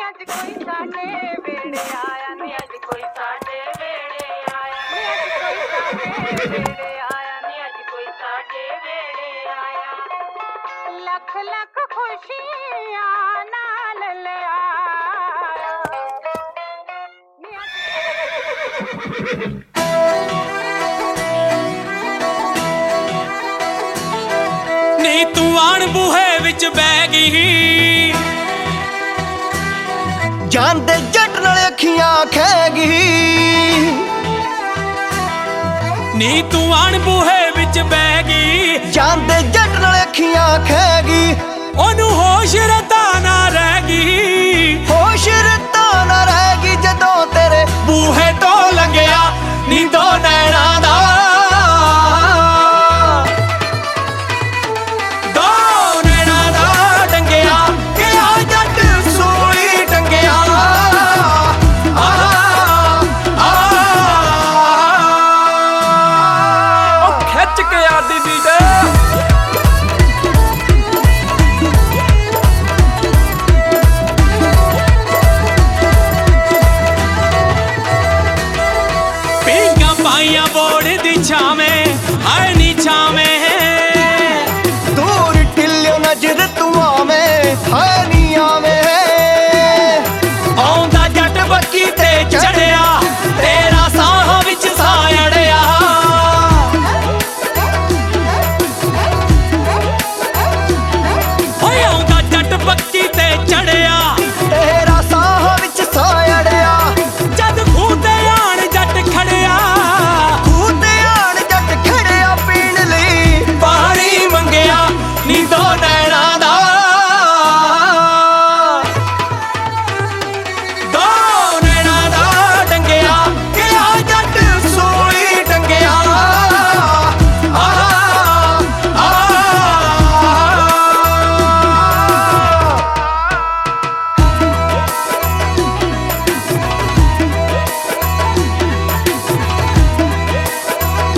ਅੱਜ ਕੋਈ ਸਾਡੇ ਵੇੜੇ ਆਇਆ ਨੀ ਅੱਜ ਕੋਈ ਸਾਡੇ ਵੇੜੇ ਆਇਆ ਨੀ ਅੱਜ ਕੋਈ ਸਾਡੇ ਵੇੜੇ ਆਇਆ ਨੀ ਅੱਜ ਕੋਈ ਸਾਡੇ ਵੇੜੇ ਆਇਆ ਲੱਖ ਲੱਖ ਖੁਸ਼ੀਆਂ ਨਾਲ ਲਿਆਇਆ ਨੀ ਨੀ ਤੂੰ ਆਣ ਬੂਹੇ ਵਿੱਚ ਬਹਿ ਗਈ ਜਾਨ ਦੇ ਜੱਟ ਨਾਲ ਅੱਖੀਆਂ ਖਹਿ ਗਈ ਨੀ ਤੂੰ ਆਣ ਬੂਹੇ ਵਿੱਚ ਬਹਿ ਗਈ ਜਾਨ ਦੇ ਜੱਟ ਨਾਲ ਅੱਖੀਆਂ ਖਹਿ ਗਈ ਉਹਨੂੰ ਹੋਸ਼ ਰਤਾ ਨਾ ਰਹਿ ਗਈ ਹੋਸ਼ ਰਤਾ ਨਾ ਰਹਿ ਗਈ ਜਦੋਂ ਤੇਰੇ ਬੂਹੇ ਤੋਂ ਲੰਘਿਆ ਨੀ ਦੋ ਨੈਣਾ ਦਾ बोर्ड दी छावें हाय नी छावें दूर टिल्यो नजर तू आवें हाय नी आवें आउंदा जट बक्की ते चढ़िया तेरा साह विच साह अड़िया होए आउंदा जट बक्की ते चढ़िया तेरा साह विच साह अड़िया जद खूह ते आण जट खड़िया नी दो नैना दा दो नैना दा डंगिया कि आ जट सोई डंगिया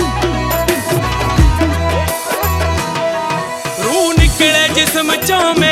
जिस्म चों